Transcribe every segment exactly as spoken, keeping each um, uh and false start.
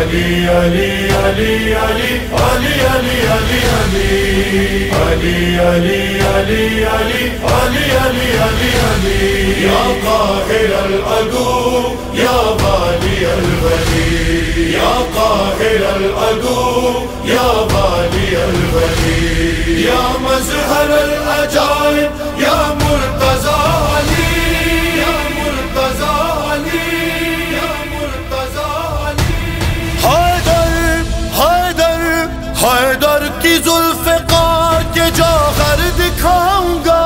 علی علی علی علی علی علی علی علی علی علی علی علی علی علی علی یا قاہر العدو یا والی الولی یا قاہر العدو یا والی الولی یا مظہر العجائب یا مرتضی علی یا مرتضی علی یا مرتضی علی حیدر حیدر حیدر کی ذوالفقار کے جوہر دکھاؤں گا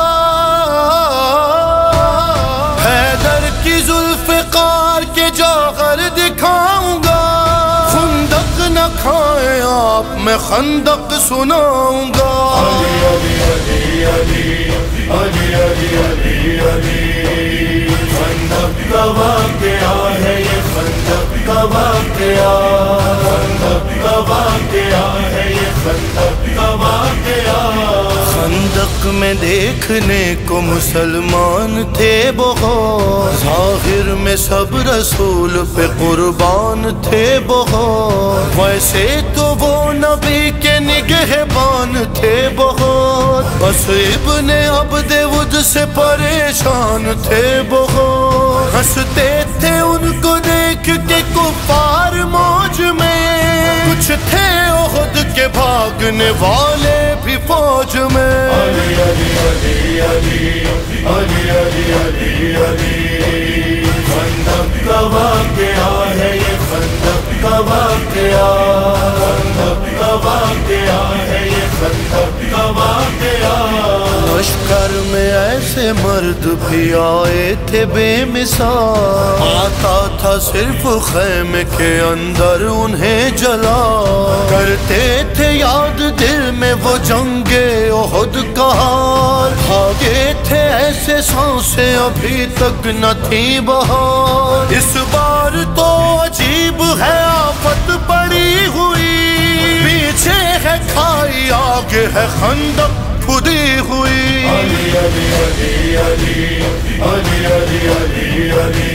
حیدر کی ذوالفقار کے جوہر دکھاؤں گا خندق نہ کھائیں آپ میں خندق سناؤں گا علی علی علی علی علی علی علی خندق کا واقعہ ہے یہ خندق کا واقعہ خندق کا واقعہ ہے یہ خندق کا واقعہ خندق میں دیکھنے کو مسلمان تھے بہت ظاہر میں سب رسول پہ قربان تھے بہت ویسے تو وہ نبی کے نگہبان تھے بہت بس ابن عبد ود سے پریشان تھے بہت ہنستے تھے ان کو دیکھ کے کفار موج میں کچھ تھے احد کے بھاگنے والے بھی فوج میں علی علی علی علی علی علی علی علی خندق کا واقعہ ہے یہ خندق کا واقعہ خندق کا واقعہ ہے یہ خندق کا واقعہ لشکر میں ایسے مرد بھی آئے تھے بے مثال آتا تھا صرف خیمے کے اندر انہیں جلا کرتے تھے یاد دل میں وہ جنگ احد کا حال بھاگے تھے ایسے سانسیں ابھی تک نہ تھی بہار اس بار تو عجیب ہے آفت پڑی ہوئی پیچھے ہے کھائی آگے ہے خندق کھدی ہوئی علی علی علی علی علی علی علی علی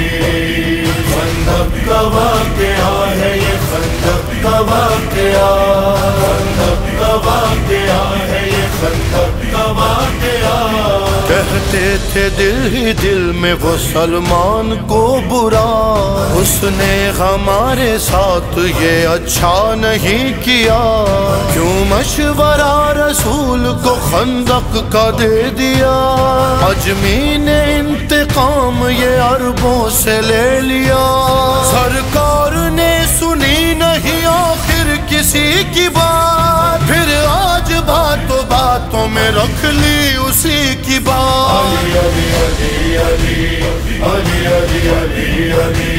خندق کا واقعہ ہے یہ خندق کا واقعہ خندق کا واقعہ ہے یہ خندق کا واقعہ کہتے تھے دل ہی دل میں وہ سلمان کو برا اس نے ہمارے ساتھ یہ اچھا نہیں کیا کیوں مشورہ رسول کو خندق کا دے دیا اجمی نے انتقام یہ عربوں سے لے لیا سرکار نے سنی نہیں آخر کسی کی بات پھر آج باتوں باتوں میں رکھ لی اسی کی بات علی علی علی علی علی علی علی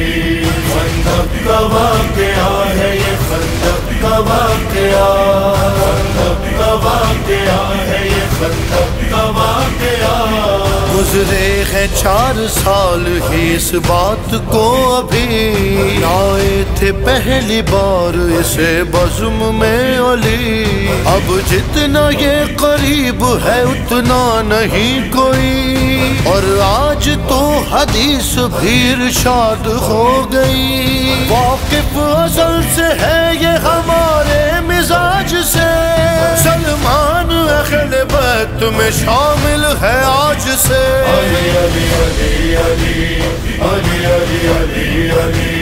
خندق کا واقعہ ہے یہ خندق کا واقعہ خندق کا واقعہ ہے یہ خندق کا واقعہ گزرے ہیں چار سال ہی اس بات کو ابھی آئے تھے پہلی بار اسے بزم میں علی اب جتنا یہ قریب ہے اتنا نہیں کوئی اور آج تو حدیث بھی ارشاد ہو گئی واقف ازل سے ہے یہ ہمارے مزاج سے سلمان اہل بیت میں شامل ہے آج سے علی علی علی علی علی علی علی علی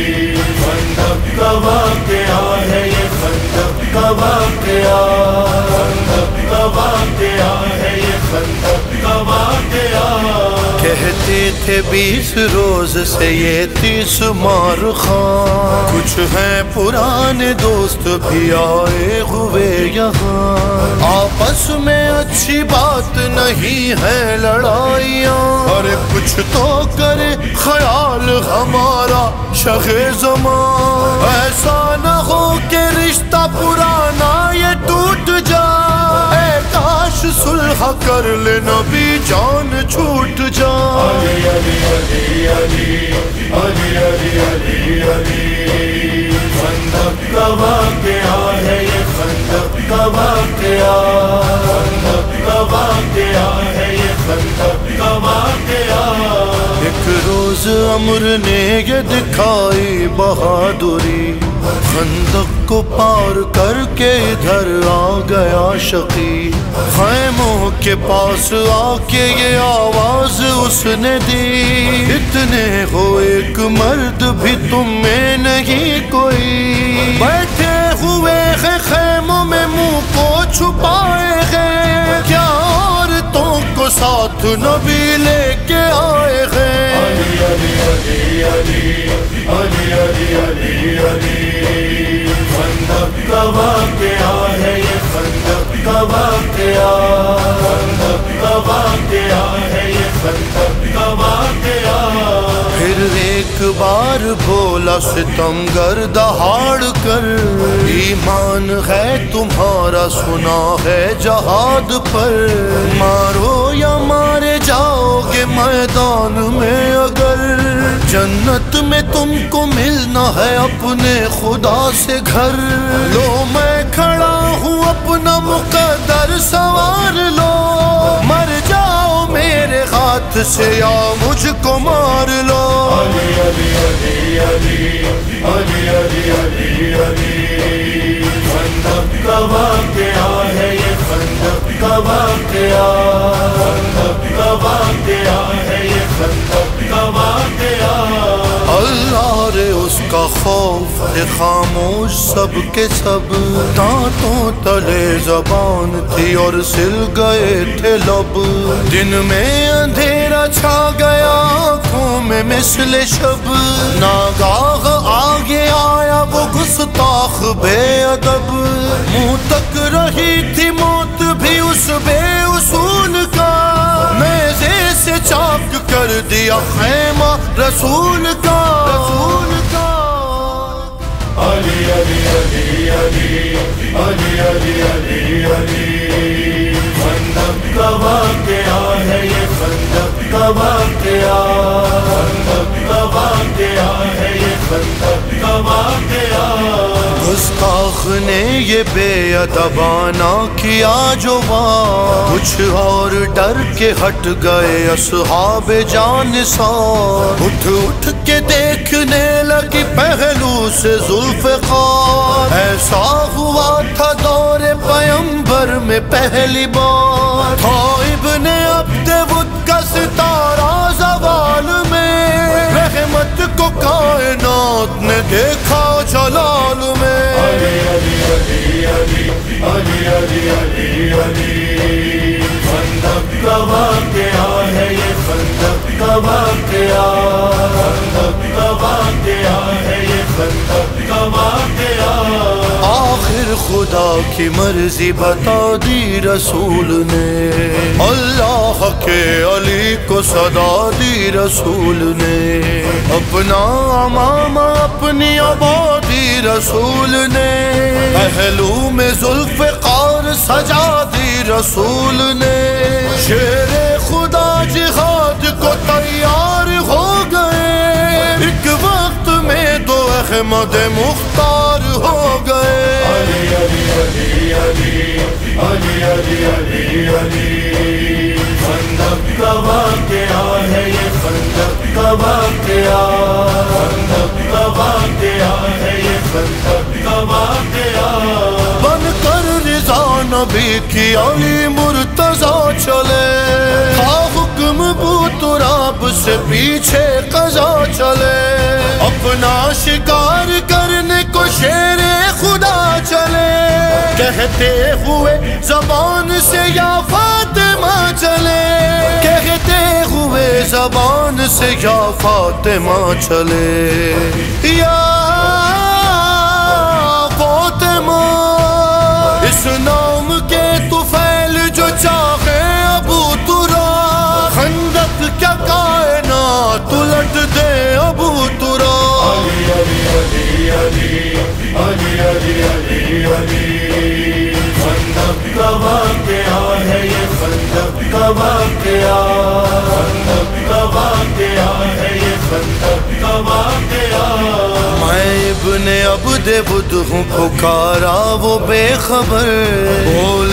خندق کا واقعہ ہے یہ خندق کا واقعہ خندق کا واقعہ ہے یہ خندق کا واقعہ کہتے تھے بیس روز سے یہ تیس مار خان کچھ ہیں پرانے دوست بھی آئے ہوئے یہاں آپس میں اچھی بات نہیں ہے لڑائیاں اور کچھ تو کرے خیال ہمارا شہ زمان ایسا نہ ہو کہ رشتہ پرانا یہ ٹوٹ جائے کاش صلح کر لے نبی جان چھوٹ جائے علی علی علی علی علی علی علی علی خندق کا واقعہ ہے یہ خندق کا واقعہ خندق کا واقعہ ہے یہ خندق کا واقعہ ایک روز عمر نے یہ دکھائی بہادری، خندق کو پار کر کے ادھر آ گیا شقی، خیموں کے پاس آ کے یہ آواز اس نے دی، اتنے ہو ایک مرد بھی تم میں نہیں کوئی، بیٹھے ہوئے ہیں خیموں میں منہ کو چھپائے ہیں، کیا عورتوں کو ساتھ نبی لے کے آئے ہیں، علی علی علی علی علی علی علی علی، خندق کا واقعہ ہے یہ، خندق کا واقعہ، خندق کا واقعہ ہے یہ، خندق کا واقعہ۔ پھر ایک بار بولا ستمگر دہاڑ کر، ایمان ہے تمہارا سنا ہے جہاد پر، مارو یا مارے جاؤ گے میدان میں اگر، جنت میں تم کو ملنا ہے اپنے خدا سے گھر، لو میں کھڑا ہوں اپنا مقدر سوار لو، مر جاؤ میرے ہاتھ سے یا مجھ کو مار لو، علی علی علی علی علی علی علی علی، خندق کا واقعہ ہے یہ، خندق کا واقعہ، خندق کا واقعہ ہے یہ، خندق کا واقعہ۔ اللہ رے اس کا خوف ہے خاموش سب کے سب، دانتوں تلے زبان تھی اور سل گئے تھے لب، دن میں اندھیرا چھا گیا آنکھوں میں مثل شب، ناگاہ آگے آیا وہ گستاخ بے ادب، منہ تک رہی تھی موت بھی اس بے اصول کا، نیزے سے چاک کر دیا خیمہ رسول کا، رسول کا، علی علی علی علی علی علی علی علی، خندق کا واقعہ ہے یہ، خندق کا واقعہ، خندق کا واقعہ ہے یہ، خندق کا واقعہ۔ گستاخ نے یہ بے ادبانہ کیا جو وہاں، کچھ اور ڈر کے ہٹ گئے اصحاب جانثار، اٹھ اٹھ کے دیکھنے لگی پہلو سے ذوالفقار، ایسا ہوا تھا دور پیمبر میں پہلی بار، تھا ابن عبد ود کا ستارہ زوال میں، رحمت کو کائنات نے دیکھا جلال میں، علی علی علی علی علی علی علی علی، خندق کا واقعہ ہے یہ، خندق کا واقعہ، خندق کا واقعہ ہے یہ، خندق کا واقعہ۔ آخر خدا کی مرضی بتا دی رسول نے، اللہ کے علی کو صدا دی رسول نے، اپنا امامہ اپنی آبادی رسول نے، پہلو میں ذوالفقار سجا دی رسول نے، شیر خدا جہاد کو تیار ہو گئے، ایک وقت میں دو احمد مختار ہو گئے، علی علی علی علی علی علی علی علی، خندق کا واقعہ ہے یہ، خندق کا واقعہ، خندق کا واقعہ ہے یہ، خندق کا واقعہ۔ بن کر رضا نبی کی علی مرتضیٰ چلے، تھا حکم بو تراب سے پیچھے قضا چلے، اپنا شکار کرنے کو شیر خدا چلے، کہتے ہوئے زبان سے یا فاطمہ چلے، کہتے ہوئے زبان سے یا فاطمہ چلے، یا فاطمہ اس نام کے طفیل جو چاہے ابو تراب، خندق کیا کائنات الٹ دے ابو تراب، علی علی علی علی علی علی علی، خندق کا واقعہ ہے یہ، خندق کا واقعہ، خندق کا واقعہ ہے یہ، خندق کا واقعہ۔ میں ابن عبد ود ہوں پکارا وہ بے خبر، بولے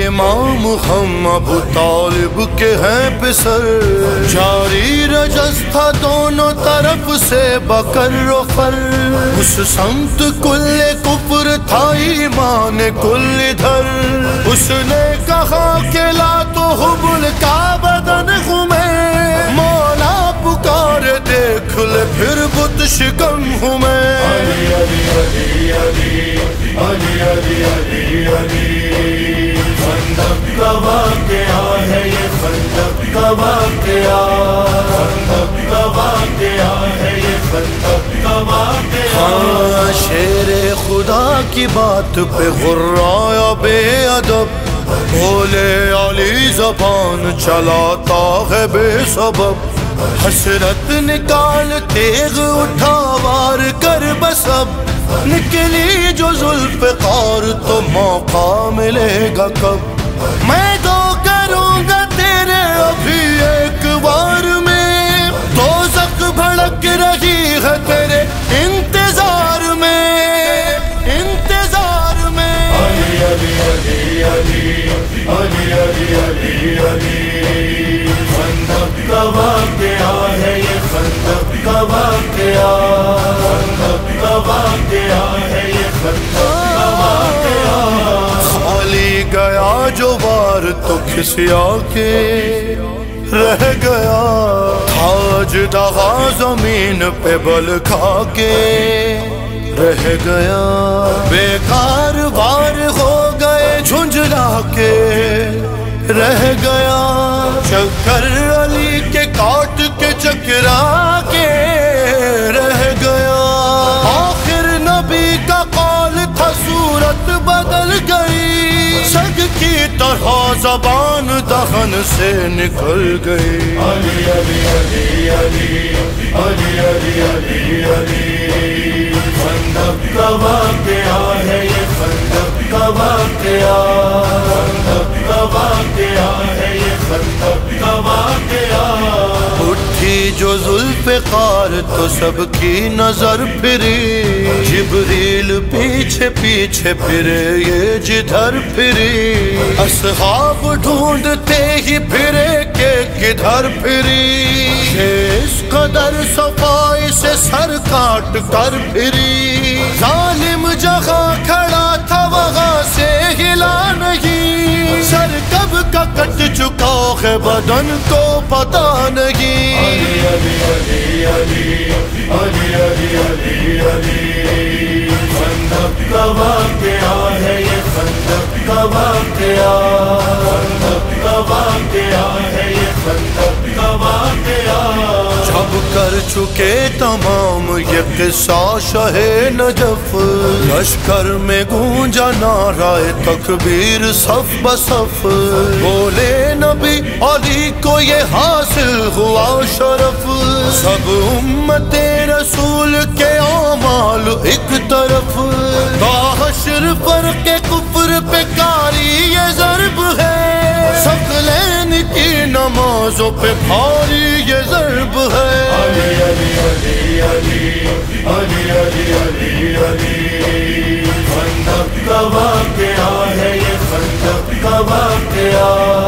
امام ہم ابو طالب کے ہیں پسر، جاری رجز تھا دونوں طرف سے بکر و فر، اس سمت کل کفر تھا ایمان کل ادھر، اس نے کہا کہ لا تو حبل کا بدن ہمیں، مولا پکارے دیکھ لے پھر بت شکن ہوں میں، علی علی علی علی علی علی علی علی، خندق کا واقعہ ہے یہ، خندق کا واقعہ، خندق کا واقعہ ہے یہ، خندق کا واقعہ۔ ہاں شیر خدا کی بات پہ غرایا بے ادب، بولے علی زبان چلاتا ہے بے سبب، حسرت نکال تیغ اٹھا وار کر بسب، نکلی جو ذوالفقار تو موقع ملے گا کب، میں تو کروں گا تیرے ابھی ایک بار میں، دوزخ بھڑک رہی ہے تیرے انتظار میں، انتظار میں، علی علی علی علی علی علی علی علی، خندق کا واقعہ ہے یہ، خندق کا واقعہ، خندق کا واقعہ ہے یہ، خندق کا واقعہ، خالی گیا جو بار تو کھسیا کے رہ گیا، تاج دغا زمین پہ بل کھا کے رہ گیا، بیکار وار ہو گئے جھنجھلا کے رہ گیا، چکر علی کے کاٹ کے چکرا کے رہ گیا، آخر نبی کا قول تھا صورت بدل گئی، سگ کی طرح زبان دہن سے نکل گئی، علی علی علی علی علی علی علی علی، خندق کا واقعہ ہے یہ، خندق کا واقعہ، خندق کا واقعہ ہے یہ، خندق کا واقعہ، اٹھی جو ذوالفقار تو سب کی نظر پھری، جبریل پیچھے پیچھے پھرے یہ جدھر پھری، اصحاب ڈھونڈتے ہی پھرے کہ کدھر پھری، اس قدر صفائی سے سر کاٹ کر پھری، ظالم جہاں کھڑا تھا وہاں سے ہلا نہیں، سر کب کا کٹ چکا ہے بدن کو پتا نہیں، علی علی علی علی علی علی علی علی، خندق کا واقعہ ہے یہ، خندق کا واقعہ، خندق کا واقعہ ہے یہ، خندق کا واقعہ، جب کر چکے تمام یہ قصہ شاہ نجف، لشکر میں گونجا نعرہ تکبیر صف بصف، بولے نبی علی کو یہ حاصل ہوا شرف، سب امت رسول کے اعمال ایک طرف، تا حشر فرق کفر پہ کاری یہ ضرب ہے، ثقلین کی نمازوں پہ بھاری یہ ضرب ہے، علی علی علی علی علی علی علی علی، خندق کا واقعہ ہے یہ، خندق کا واقعہ،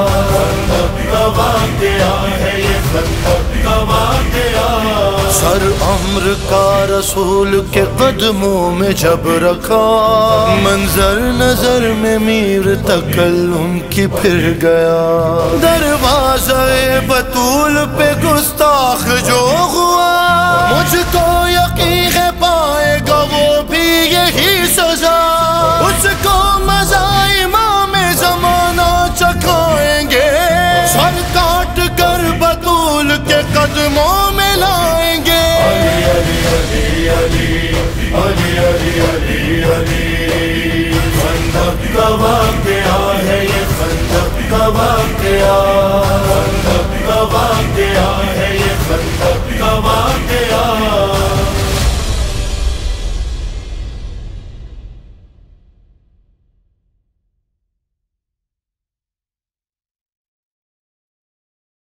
خندق کا واقعہ ہے یہ، خندق کا واقعہ، سر امر کا رسول کے قدموں میں جب رکھا، منظر نظر میں میر تکلم کی پھر گیا، دروازہ بطول پہ گستاخ جو ہوا، مجھ کو یقین ہے پائے گا وہ بھی یہی سزا، اس کو مزہ امام زمانہ چکھائیں گے، سر کاٹ کر بطول کے قدموں میں لائیں گے، علی علی علی علی علی علی علی علی